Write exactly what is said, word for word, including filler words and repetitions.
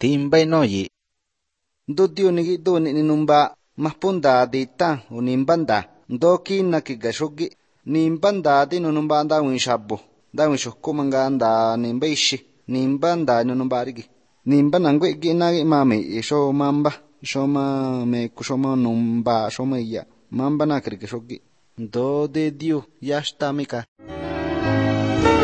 timbai no yi. Do dio nigi do ni numba mahpunda di ta unimbanda do kina kiga shogi nimbanda di numba da win shabbo da win shokko manga anda nimba ishi nimba nda numba rigi nimba nangwe gi na mame sho mamba sho ma me kusho numba sho ma ya mamba na kirge shogi do de dio yashta mika